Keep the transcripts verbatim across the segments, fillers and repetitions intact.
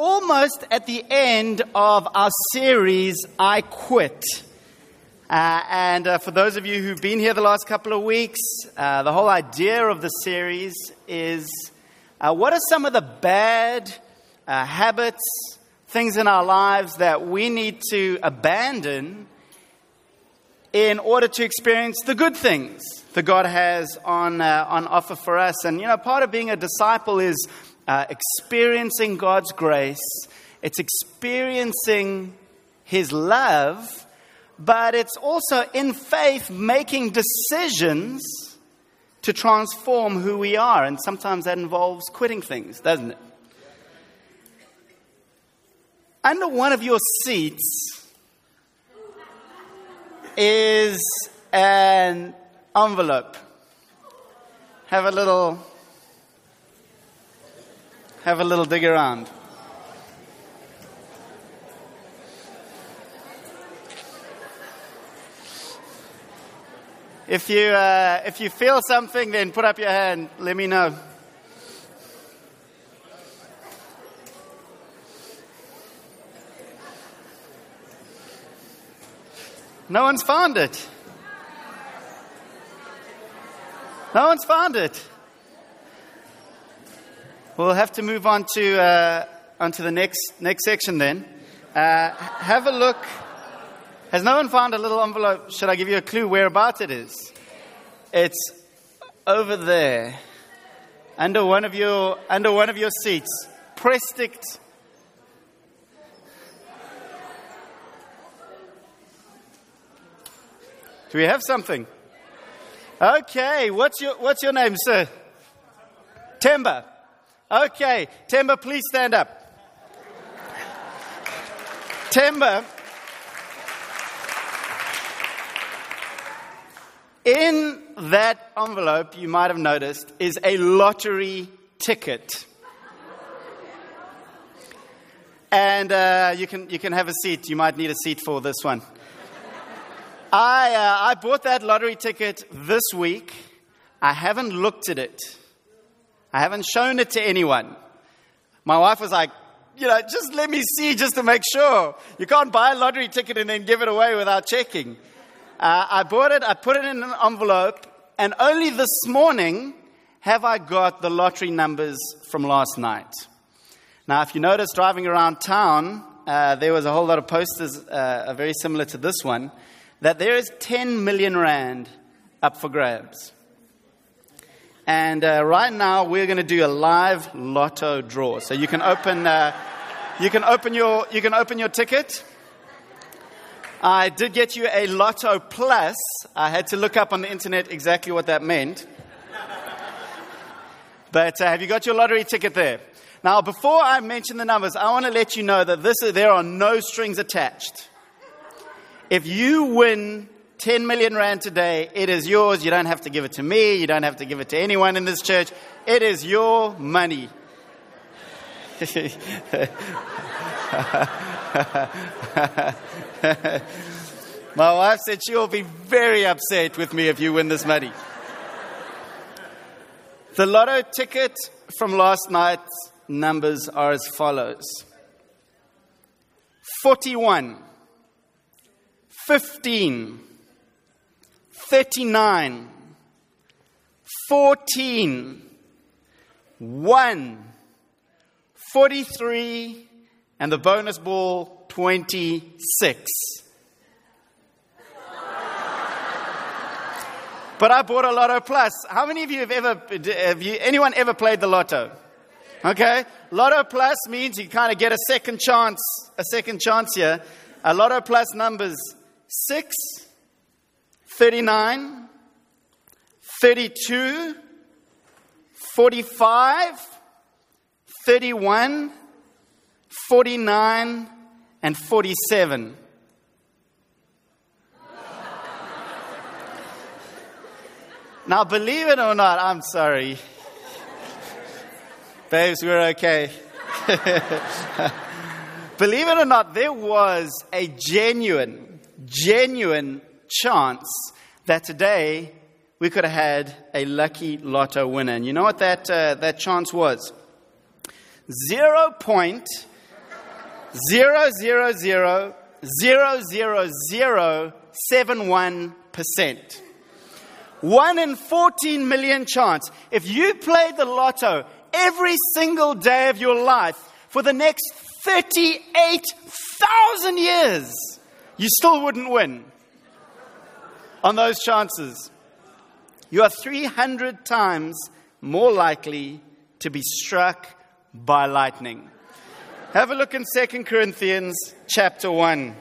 almost at the end of our series, I Quit. Uh, and uh, for those of you who've been here the last couple of weeks, uh, the whole idea of the series is uh, what are some of the bad uh, habits, things in our lives that we need to abandon in order to experience the good things that God has on uh, on offer for us. And, you know, part of being a disciple is uh, experiencing God's grace. It's experiencing His love, but it's also in faith making decisions to transform who we are. And sometimes that involves quitting things, doesn't it? Under one of your seats is an envelope. Have a little, have a little dig around. If you uh, if you feel something, then put up your hand. Let me know. No one's found it. No one's found it. We'll have to move on to uh, onto the next next section then. Uh, have a look. Has no one found a little envelope? Should I give you a clue whereabouts it is? It's over there, under one of your under one of your seats. Pressed it. Do we have something? Okay, what's your what's your name, sir? Temba. Okay, Temba, please stand up. Temba, in that envelope, you might have noticed, is a lottery ticket. And uh, you can you can have a seat. You might need a seat for this one. I uh, I bought that lottery ticket this week. I haven't looked at it. I haven't shown it to anyone. My wife was like, you know, just let me see just to make sure. You can't buy a lottery ticket and then give it away without checking. Uh, I bought it, I put it in an envelope, and only this morning have I got the lottery numbers from last night. Now, if you notice driving around town, uh, there was a whole lot of posters uh, very similar to this one, that there is ten million rand up for grabs. And uh, right now we're going to do a live lotto draw. So you can open, uh, you can open your, you can open your ticket. I did get you a Lotto Plus. I had to look up on the internet exactly what that meant. But uh, have you got your lottery ticket there? Now, before I mention the numbers, I want to let you know that this is, there are no strings attached. If you win ten million rand today, it is yours. You don't have to give it to me. You don't have to give it to anyone in this church. It is your money. My wife said she will be very upset with me if you win this money. The lotto ticket from last night's numbers are as follows: forty-one, fifteen, thirty-nine, fourteen, one, forty-three, and the bonus ball, twenty-six. But I bought a Lotto Plus. How many of you have ever, have you, anyone ever played the Lotto? Okay. Lotto Plus means you kind of get a second chance, a second chance here. A Lotto Plus numbers six, thirty-nine, thirty-two, forty-five, thirty-one, forty-nine, and forty-seven. Now, believe it or not, I'm sorry. Babes, we're okay. Believe it or not, there was a genuine, genuine chance that today we could have had a lucky lotto winner. And you know what that uh, that chance was? zero point zero zero zero zero zero zero seven one percent. One in fourteen million chance. If you played the lotto every single day of your life for the next thirty-eight thousand years, you still wouldn't win on those chances. You are three hundred times more likely to be struck by lightning. Have a look in Second Corinthians chapter one.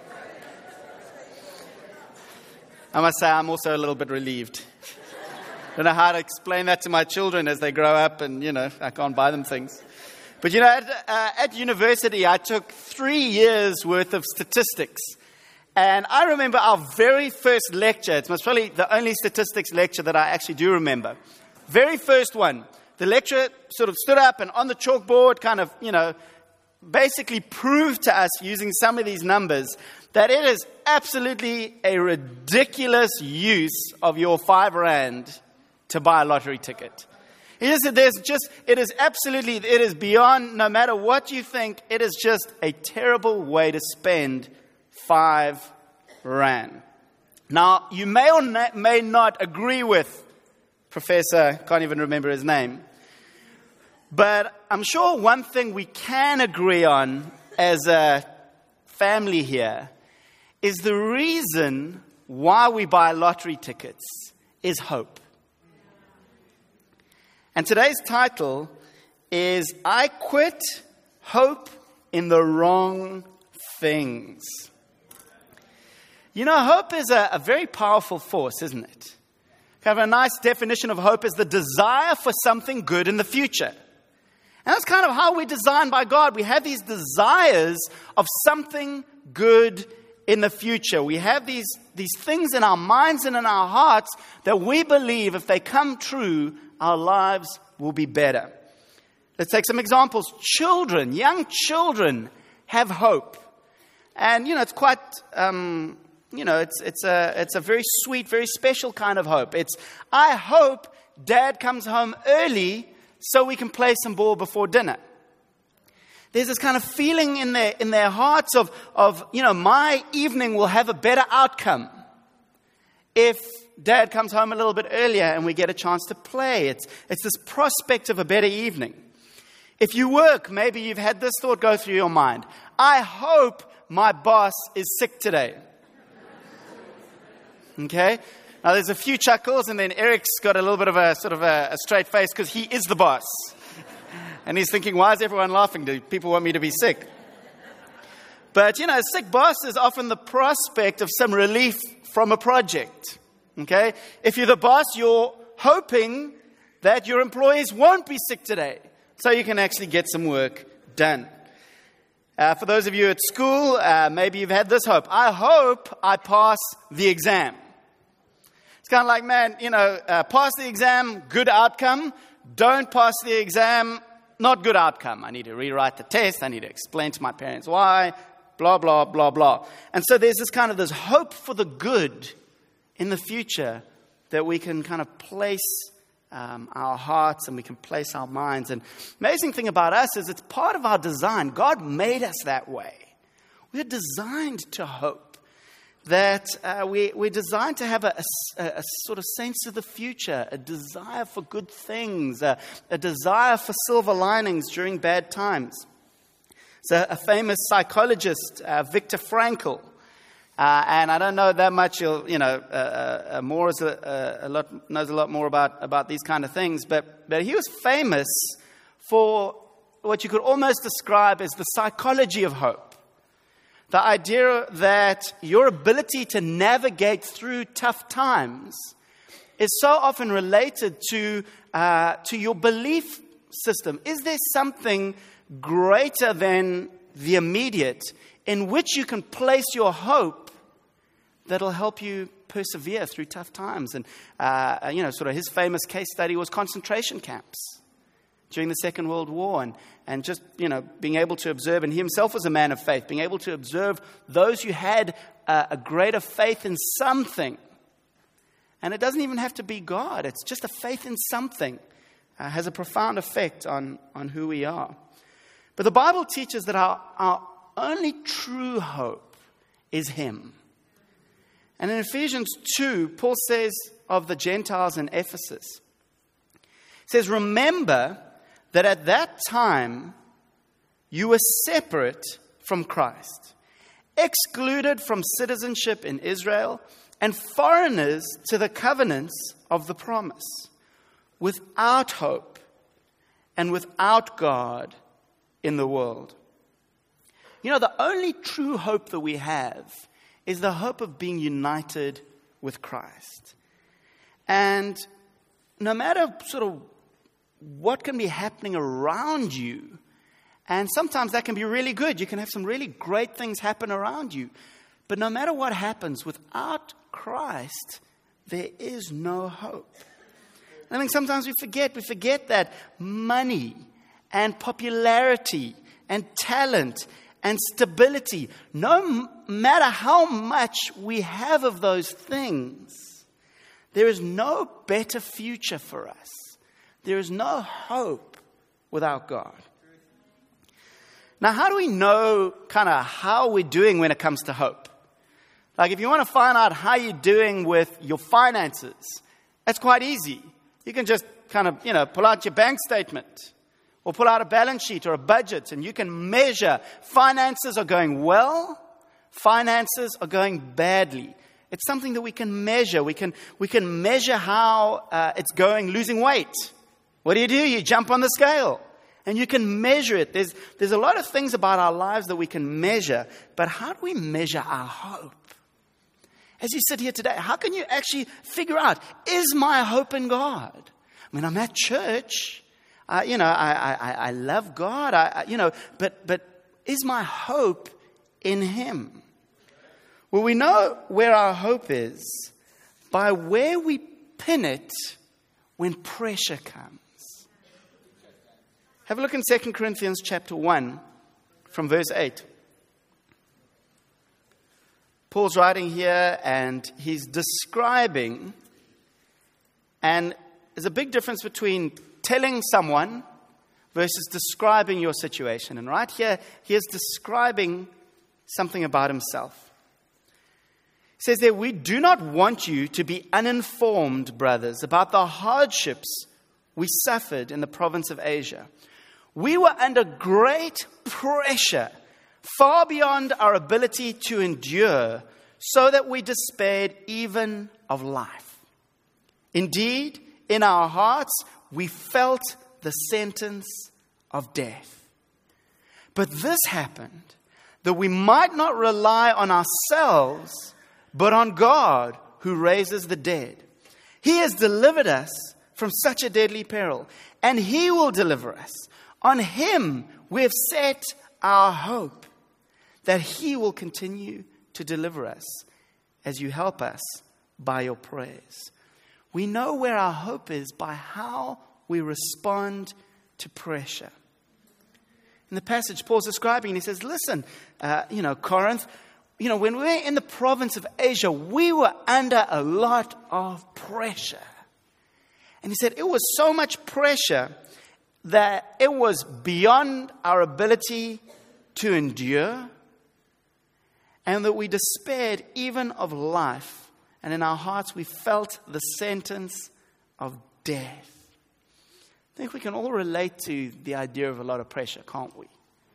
I must say, I'm also a little bit relieved. Don't know how to explain that to my children as they grow up and, you know, I can't buy them things. But, you know, at, uh, at university, I took three years worth of statistics. And I remember our very first lecture. It's most probably the only statistics lecture that I actually do remember. Very first one. The lecturer sort of stood up and on the chalkboard kind of, you know, basically proved to us using some of these numbers that it is absolutely a ridiculous use of your five rand to buy a lottery ticket. He just said there's just, it is absolutely, it is beyond, no matter what you think, it is just a terrible way to spend five rand. Now, you may or may not agree with Professor, can't even remember his name, but I'm sure one thing we can agree on as a family here is the reason why we buy lottery tickets is hope. And today's title is I Quit Hope in the Wrong Things. You know, hope is a, a very powerful force, isn't it? Kind of a nice definition of hope is the desire for something good in the future. And that's kind of how we're designed by God. We have these desires of something good in the future. We have these, these things in our minds and in our hearts that we believe if they come true, our lives will be better. Let's take some examples. Children, young children have hope. And, you know, it's quite, um, you know, it's, it's, a, it's a very sweet, very special kind of hope. It's, I hope Dad comes home early so we can play some ball before dinner. There's this kind of feeling in their in their hearts of, of, you know, my evening will have a better outcome if Dad comes home a little bit earlier and we get a chance to play. It's, it's this prospect of a better evening. If you work, maybe you've had this thought go through your mind. I hope my boss is sick today. Okay? Now, there's a few chuckles, and then Eric's got a little bit of a sort of a, a straight face because he is the boss. And he's thinking, why is everyone laughing? Do people want me to be sick? But, you know, a sick boss is often the prospect of some relief from a project. Okay? If you're the boss, you're hoping that your employees won't be sick today so you can actually get some work done. Uh, for those of you at school, uh, maybe you've had this hope. I hope I pass the exam. It's kind of like, man, you know, uh, pass the exam, good outcome. Don't pass the exam, not good outcome. I need to rewrite the test. I need to explain to my parents why, blah, blah, blah, blah. And so there's this kind of this hope for the good in the future that we can kind of place um, our hearts and we can place our minds. And amazing thing about us is it's part of our design. God made us that way. We're designed to hope. That uh, we, we're designed to have a, a, a sort of sense of the future, a desire for good things, a, a desire for silver linings during bad times. So a famous psychologist, uh, Viktor Frankl, uh, and I don't know that much, you'll, you know, uh, uh, more is a, a lot, knows a lot more about, about these kind of things, but, but he was famous for what you could almost describe as the psychology of hope. The idea that your ability to navigate through tough times is so often related to uh, to your belief system. Is there something greater than the immediate in which you can place your hope that'll help you persevere through tough times? And, uh, you know, sort of his famous case study was concentration camps during the Second World War, and, and just, you know, being able to observe, and he himself was a man of faith, being able to observe those who had uh, a greater faith in something. And it doesn't even have to be God. It's just a faith in something uh, has a profound effect on, on who we are. But the Bible teaches that our, our, only true hope is Him. And in Ephesians two, Paul says of the Gentiles in Ephesus, he says, remember that at that time you were separate from Christ, excluded from citizenship in Israel, and foreigners to the covenants of the promise, without hope and without God in the world. You know, the only true hope that we have is the hope of being united with Christ. And no matter sort of what can be happening around you, and sometimes that can be really good. You can have some really great things happen around you. But no matter what happens, without Christ, there is no hope. I think sometimes we forget, we forget that money and popularity and talent and stability, no matter how much we have of those things, there is no better future for us. There is no hope without God. Now, how do we know kind of how we're doing when it comes to hope? Like, if you want to find out how you're doing with your finances, it's quite easy. You can just kind of, you know, pull out your bank statement or pull out a balance sheet or a budget, and you can measure finances are going well, finances are going badly. It's something that we can measure. We can we can measure how uh, it's going, losing weight. What do you do? You jump on the scale. And you can measure it. There's, there's a lot of things about our lives that we can measure. But how do we measure our hope? As you sit here today, how can you actually figure out, is my hope in God? I mean, I'm at church. Uh, you know, I, I, I love God. I, I, you know, but, but is my hope in Him? Well, we know where our hope is by where we pin it when pressure comes. Have a look in Second Corinthians chapter one from verse eight. Paul's writing here and he's describing, and there's a big difference between telling someone versus describing your situation. And right here, he is describing something about himself. He says there, we do not want you to be uninformed, brothers, about the hardships we suffered in the province of Asia. We were under great pressure, far beyond our ability to endure, so that we despaired even of life. Indeed, in our hearts, we felt the sentence of death. But this happened that we might not rely on ourselves, but on God who raises the dead. He has delivered us from such a deadly peril, and He will deliver us. On Him we have set our hope, that He will continue to deliver us as you help us by your prayers. We know where our hope is by how we respond to pressure. In the passage Paul's describing, he says, listen, uh, you know, Corinth, you know, when we were in the province of Asia, we were under a lot of pressure. And he said it was so much pressure that it was beyond our ability to endure, and that we despaired even of life. And in our hearts, we felt the sentence of death. I think we can all relate to the idea of a lot of pressure, can't we?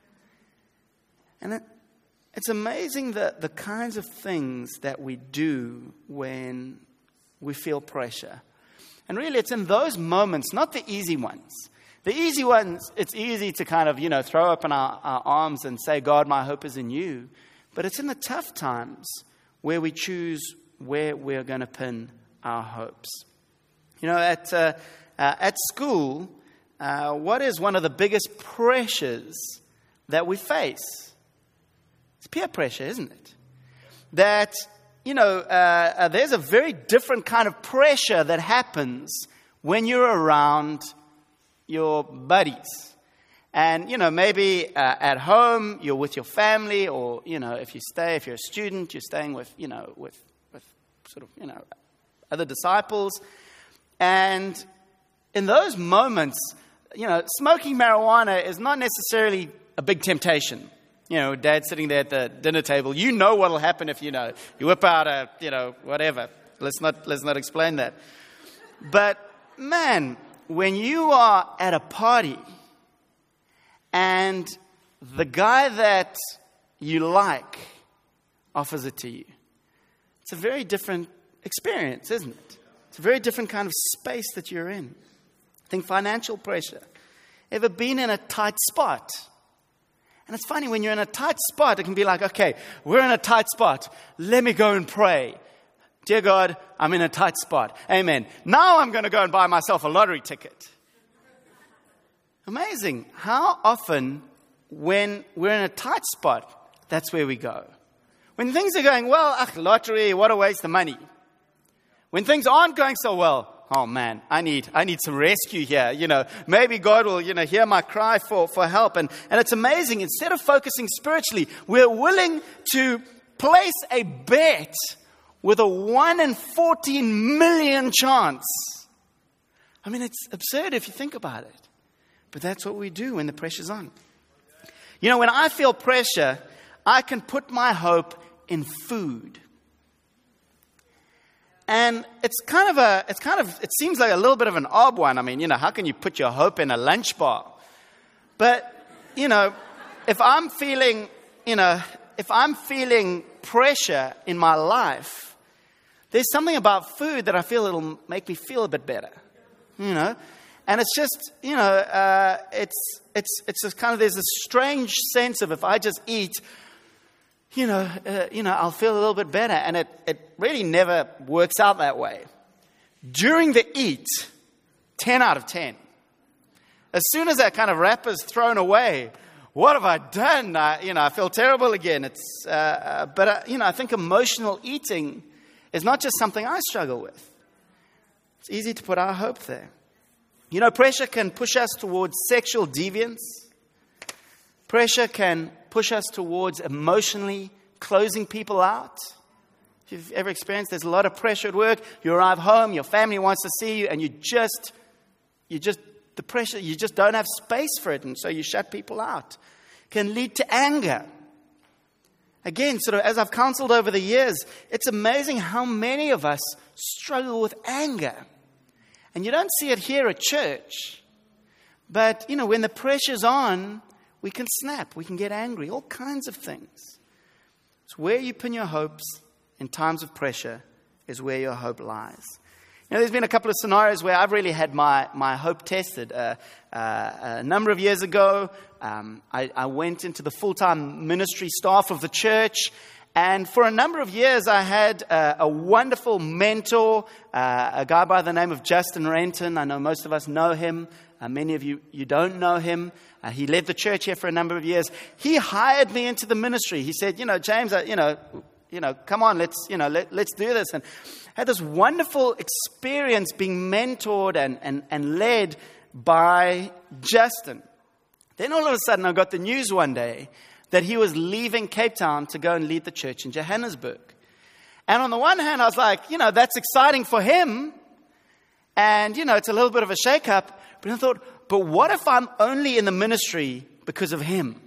And it, it's amazing that the kinds of things that we do when we feel pressure. And really, it's in those moments, not the easy ones. The easy ones, it's easy to kind of, you know, throw up in our, our arms and say, God, my hope is in you. But it's in the tough times where we choose where we're going to pin our hopes. You know, at uh, uh, at school, uh, what is one of the biggest pressures that we face? It's peer pressure, isn't it? That, you know, uh, uh, there's a very different kind of pressure that happens when you're around your buddies. And, you know, maybe uh, at home, you're with your family, or, you know, if you stay, if you're a student, you're staying with, you know, with, with sort of, you know, other disciples. And in those moments, you know, smoking marijuana is not necessarily a big temptation. You know, Dad's sitting there at the dinner table. You know what will happen if, you know, you whip out a, you know, whatever. Let's not, let's not explain that. But, man, when you are at a party and the guy that you like offers it to you, it's a very different experience, isn't it? It's a very different kind of space that you're in. I think financial pressure. Ever been in a tight spot? And it's funny, when you're in a tight spot, it can be like, okay, we're in a tight spot. Let me go and pray. Dear God, I'm in a tight spot. Amen. Now I'm going to go and buy myself a lottery ticket. Amazing how often when we're in a tight spot, that's where we go. When things are going well, ach, lottery, what a waste of money. When things aren't going so well, oh man, I need I need some rescue here. You know, maybe God will, you know, hear my cry for, for help. And, and it's amazing. Instead of focusing spiritually, we're willing to place a bet with a one in fourteen million chance. I mean, it's absurd if you think about it. But that's what we do when the pressure's on. You know, when I feel pressure, I can put my hope in food. And it's kind of a, it's kind of, it seems like a little bit of an odd one. I mean, you know, how can you put your hope in a lunch bar? But, you know, if I'm feeling, you know, if I'm feeling pressure in my life, there's something about food that I feel it'll make me feel a bit better, you know? And it's just, you know, uh, it's, it's, it's just kind of, there's this strange sense of if I just eat, you know, uh, you know, I'll feel a little bit better. And it, it really never works out that way. During the eat, ten out of ten. As soon as that kind of wrapper's thrown away, what have I done? I, you know, I feel terrible again. It's, uh, uh, but, uh, you know, I think emotional eating is not just something I struggle with. It's easy to put our hope there. You know, pressure can push us towards sexual deviance. Pressure can push us towards emotionally closing people out. If you've ever experienced, there's a lot of pressure at work. You arrive home, your family wants to see you, and you just, you just, the pressure, you just don't have space for it, and so you shut people out. Can lead to anger. Again, sort of as I've counseled over the years, it's amazing how many of us struggle with anger. And you don't see it here at church. But, you know, when the pressure's on, we can snap, we can get angry, all kinds of things. It's where you pin your hopes in times of pressure is where your hope lies. You know, there's been a couple of scenarios where I've really had my, my hope tested. Uh, uh, a number of years ago, um, I, I went into the full-time ministry staff of the church. And for a number of years, I had uh, a wonderful mentor, uh, a guy by the name of Justin Renton. I know most of us know him. Uh, many of you, you don't know him. Uh, he led the church here for a number of years. He hired me into the ministry. He said, you know, James, uh, you know, you know, come on, let's, you know, let, let's do this. And I had this wonderful experience being mentored and, and, and led by Justin. Then all of a sudden, I got the news one day that he was leaving Cape Town to go and lead the church in Johannesburg. And on the one hand, I was like, you know, that's exciting for him. And, you know, it's a little bit of a shakeup. But I thought, but what if I'm only in the ministry because of him?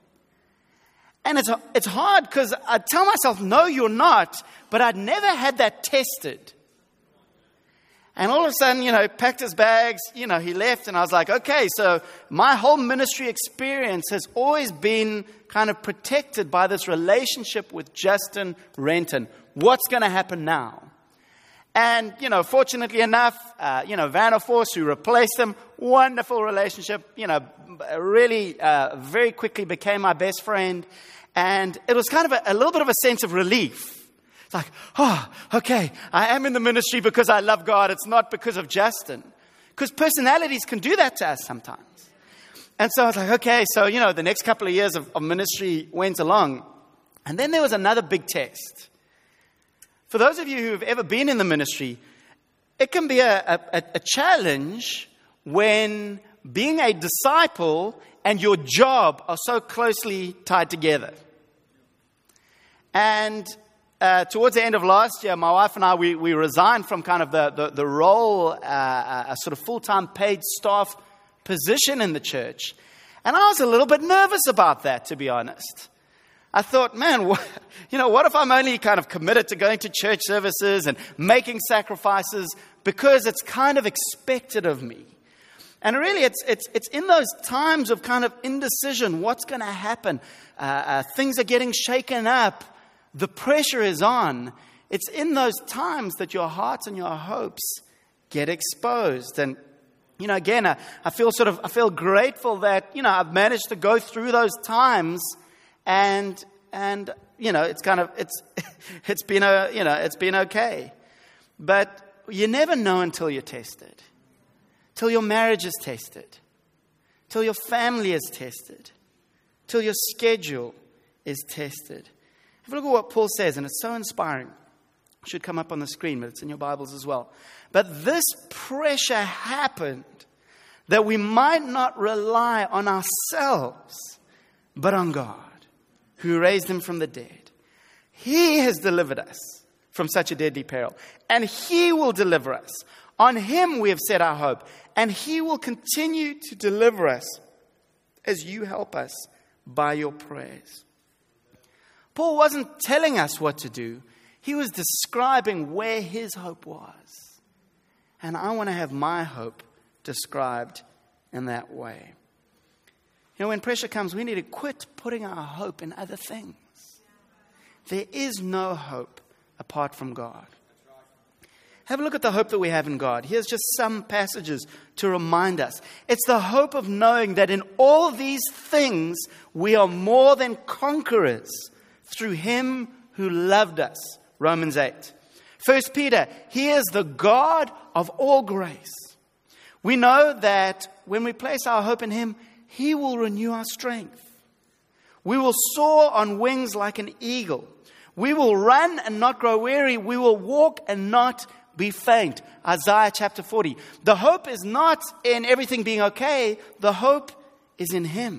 And it's it's hard because I tell myself, no, you're not. But I'd never had that tested. And all of a sudden, you know, packed his bags, you know, he left. And I was like, okay, so my whole ministry experience has always been kind of protected by this relationship with Justin Renton. What's going to happen now? And, you know, fortunately enough, uh, you know, Vanna Force, who replaced him, wonderful relationship, you know, really uh, very quickly became my best friend. And it was kind of a, a little bit of a sense of relief. It's like, oh, okay, I am in the ministry because I love God. It's not because of Justin. Because personalities can do that to us sometimes. And so I was like, okay, so, you know, the next couple of years of, of ministry went along. And then there was another big test. For those of you who have ever been in the ministry, it can be a, a, a challenge when being a disciple and your job are so closely tied together. And uh, towards the end of last year, my wife and I, we, we resigned from kind of the, the, the role, uh, a sort of full-time paid staff position in the church. And I was a little bit nervous about that, to be honest. I thought, man, what, you know, what if I'm only kind of committed to going to church services and making sacrifices because it's kind of expected of me? And really, it's it's it's in those times of kind of indecision, what's going to happen? Uh, uh, things are getting shaken up. The pressure is on. It's in those times that your hearts and your hopes get exposed. And, you know, again, I, I feel sort of, I feel grateful that, you know, I've managed to go through those times and, and, you know, it's kind of, it's, it's been, a, you know, it's been okay. But you never know until you're tested. Till your marriage is tested. Till your family is tested. Till your schedule is tested. Have a look at what Paul says, and it's so inspiring. It should come up on the screen, but it's in your Bibles as well. But this pressure happened that we might not rely on ourselves, but on God, who raised him from the dead. He has delivered us from such a deadly peril, and he will deliver us. On him we have set our hope, and he will continue to deliver us as you help us by your prayers. Paul wasn't telling us what to do. He was describing where his hope was. And I want to have my hope described in that way. You know, when pressure comes, we need to quit putting our hope in other things. There is no hope apart from God. Have a look at the hope that we have in God. Here's just some passages to remind us. It's the hope of knowing that in all these things we are more than conquerors through him who loved us. Romans eight. First Peter, he is the God of all grace. We know that when we place our hope in him, he will renew our strength. We will soar on wings like an eagle. We will run and not grow weary. We will walk and not be faint. Isaiah chapter forty. The hope is not in everything being okay. The hope is in him.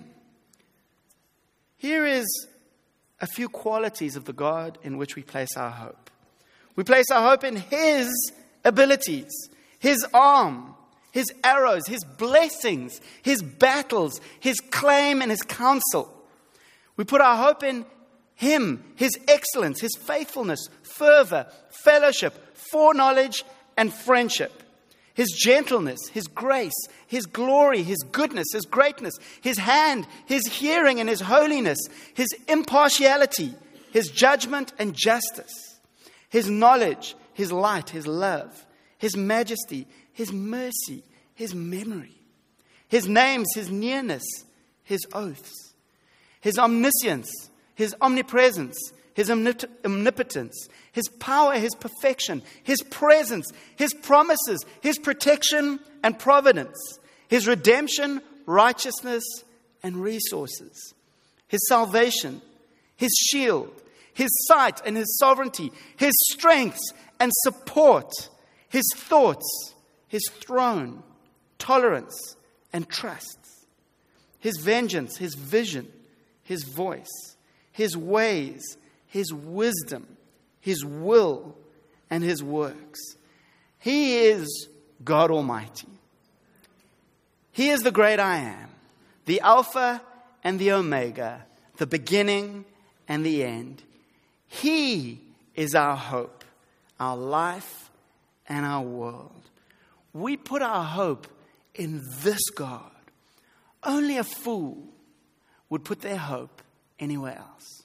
Here is a few qualities of the God in which we place our hope. We place our hope in his abilities, his arm, his arrows, his blessings, his battles, his claim and his counsel. We put our hope in him, his excellence, his faithfulness, fervor, fellowship, foreknowledge, and friendship. His gentleness, his grace, his glory, his goodness, his greatness, his hand, his hearing and his holiness, his impartiality, his judgment and justice, his knowledge, his light, his love, his majesty, his mercy, his memory, his names, his nearness, his oaths, his omniscience, his omnipresence, his omnipotence, his power, his perfection, his presence, his promises, his protection and providence, his redemption, righteousness, and resources, his salvation, his shield, his sight and his sovereignty, his strengths and support, his thoughts, his throne, tolerance, and trust, his vengeance, his vision, his voice, his ways, his wisdom, his will, and his works. He is God Almighty. He is the great I am, the Alpha and the Omega, the beginning and the end. He is our hope, our life, and our world. We put our hope in this God. Only a fool would put their hope anywhere else.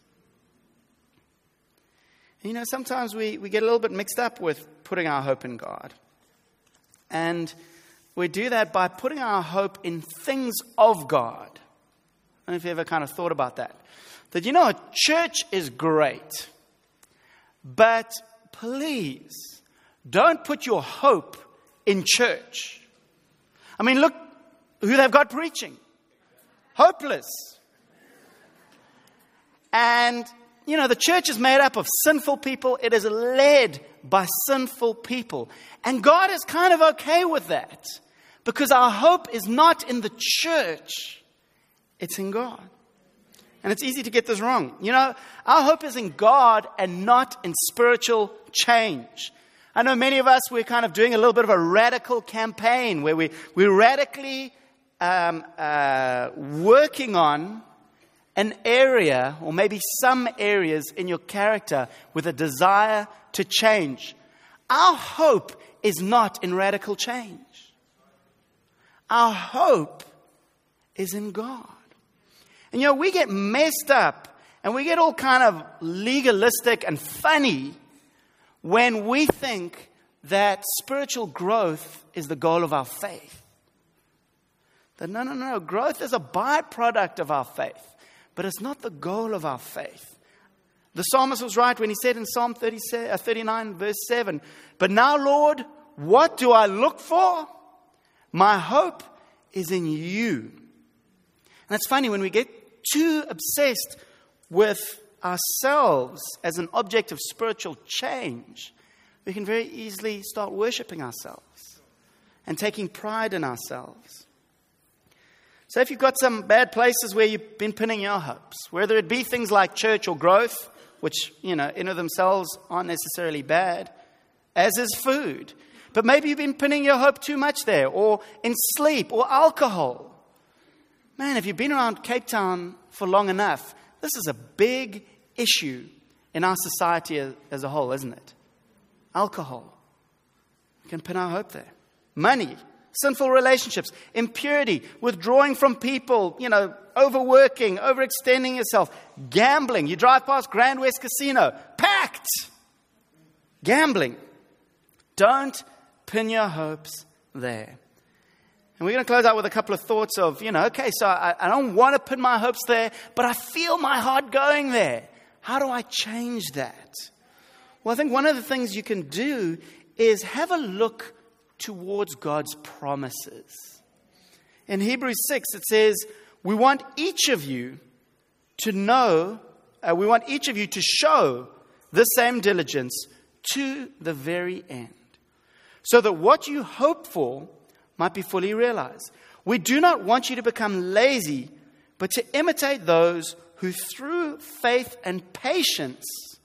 You know, sometimes we, we get a little bit mixed up with putting our hope in God. And we do that by putting our hope in things of God. I don't know if you ever kind of thought about that. That, you know, a church is great. But please, don't put your hope in church. I mean, look who they've got preaching. Hopeless. And you know, the church is made up of sinful people. It is led by sinful people. And God is kind of okay with that. Because our hope is not in the church. It's in God. And it's easy to get this wrong. You know, our hope is in God and not in spiritual change. I know many of us, we're kind of doing a little bit of a radical campaign where we, we're radically um, uh, working on an area, or maybe some areas in your character with a desire to change. Our hope is not in radical change. Our hope is in God. And you know, we get messed up and we get all kind of legalistic and funny when we think that spiritual growth is the goal of our faith. That no, no, no, growth is a byproduct of our faith, but it's not the goal of our faith. The psalmist was right when he said in Psalm thirty-nine, verse seven, "But now, Lord, what do I look for? My hope is in you." And it's funny, when we get too obsessed with ourselves as an object of spiritual change, we can very easily start worshiping ourselves and taking pride in ourselves. So if you've got some bad places where you've been pinning your hopes, whether it be things like church or growth, which, you know, in of themselves aren't necessarily bad, as is food. But maybe you've been pinning your hope too much there, or in sleep, or alcohol. Man, if you've been around Cape Town for long enough, this is a big issue in our society as, as a whole, isn't it? Alcohol. We can pin our hope there. Money, sinful relationships, impurity, withdrawing from people, you know, overworking, overextending yourself, gambling. You drive past Grand West Casino, packed. Gambling. Don't pin your hopes there. And we're going to close out with a couple of thoughts of, you know, okay, so I, I don't want to put my hopes there, but I feel my heart going there. How do I change that? Well, I think one of the things you can do is have a look towards God's promises. In Hebrews six, it says, we want each of you to know, uh, we want each of you to show the same diligence to the very end, so that what you hope for might be fully realized. We do not want you to become lazy, but to imitate those who through faith and patience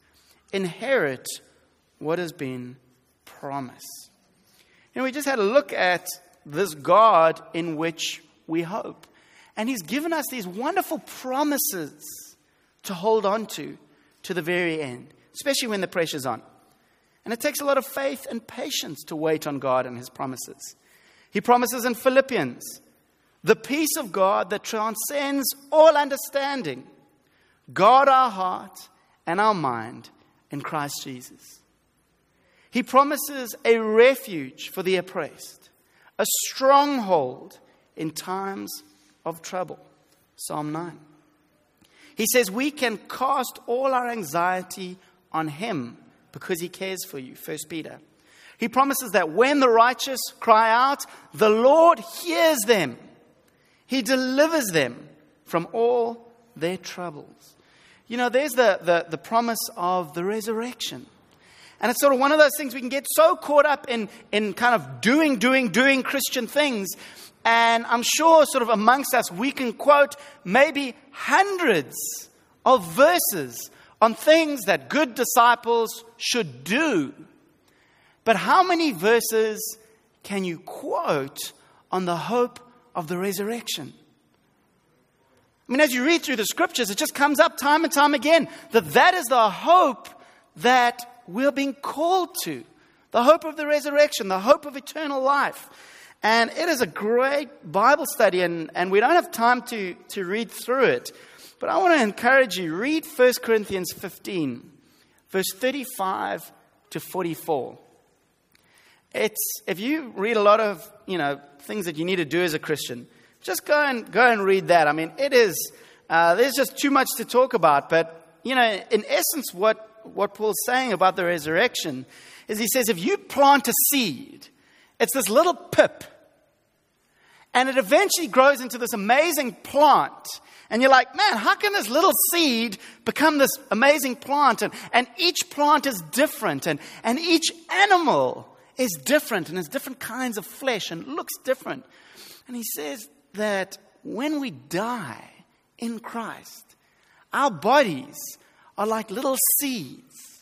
inherit what has been promised. You know, we just had a look at this God in which we hope. And He's given us these wonderful promises to hold on to, to the very end, especially when the pressure's on. And it takes a lot of faith and patience to wait on God and His promises. He promises in Philippians, the peace of God that transcends all understanding, guard our heart and our mind in Christ Jesus. He promises a refuge for the oppressed, a stronghold in times of trouble. Psalm nine. He says we can cast all our anxiety on Him because He cares for you. First Peter. He promises that when the righteous cry out, the Lord hears them. He delivers them from all their troubles. You know, there's the, the, the promise of the resurrection. And it's sort of one of those things we can get so caught up in, in kind of doing, doing, doing Christian things. And I'm sure sort of amongst us, we can quote maybe hundreds of verses on things that good disciples should do. But how many verses can you quote on the hope of the resurrection? I mean, as you read through the scriptures, it just comes up time and time again that that is the hope that we're being called to. The hope of the resurrection, the hope of eternal life. And it is a great Bible study, and, and we don't have time to, to read through it. But I want to encourage you, read First Corinthians fifteen, verse thirty-five to forty-four. It's, if you read a lot of, you know, things that you need to do as a Christian, just go and go and read that. I mean, it is, uh, there's just too much to talk about. But, you know, in essence, what, what Paul's saying about the resurrection is he says, if you plant a seed, it's this little pip, and it eventually grows into this amazing plant. And you're like, man, how can this little seed become this amazing plant? And, and each plant is different, and, and each animal is different and has different kinds of flesh and looks different. And he says that when we die in Christ, our bodies are like little seeds.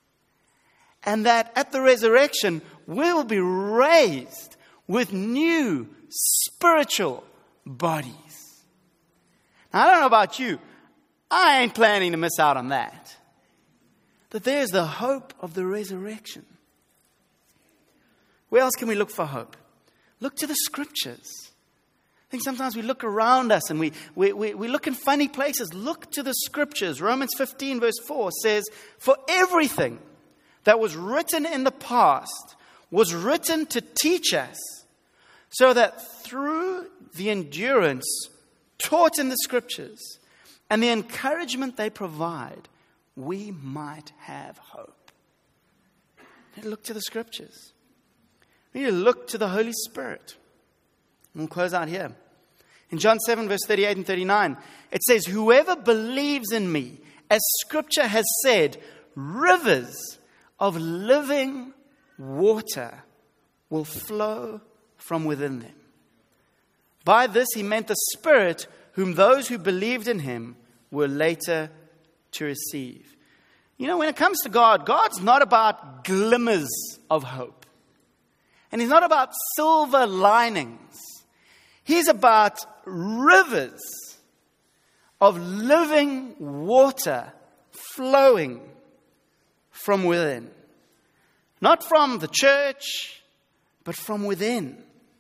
And that at the resurrection, we'll be raised with new spiritual bodies. Now, I don't know about you. I ain't planning to miss out on that. That there's the hope of the resurrection. Where else can we look for hope? Look to the Scriptures. I think sometimes we look around us and we, we, we, we look in funny places. Look to the Scriptures. Romans fifteen verse four says, for everything that was written in the past was written to teach us, so that through the endurance taught in the Scriptures and the encouragement they provide, we might have hope. We need to look to the Scriptures. We need to look to the Holy Spirit. And we'll close out here. In John seven, verse thirty-eight and thirty-nine, it says, whoever believes in me, as Scripture has said, rivers of living water will flow from within them. By this he meant the Spirit whom those who believed in him were later to receive. You know, when it comes to God, God's not about glimmers of hope. And he's not about silver linings. He's about rivers of living water flowing from within. Not from the church, but from within.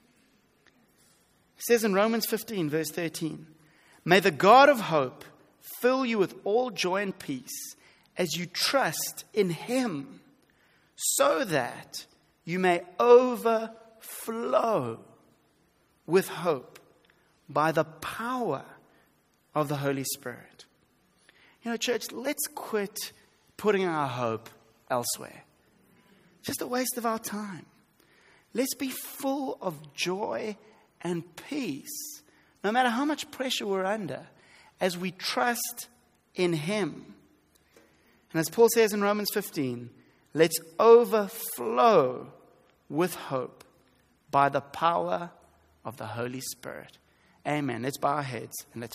It says in Romans fifteen, verse thirteen, may the God of hope fill you with all joy and peace as you trust in him, so that you may overflow with hope by the power of the Holy Spirit. You know, church, let's quit putting our hope elsewhere. Just a waste of our time. Let's be full of joy and peace, no matter how much pressure we're under, as we trust in him. And as Paul says in Romans fifteen, let's overflow with hope by the power of the Holy Spirit. Amen. Let's bow our heads and let's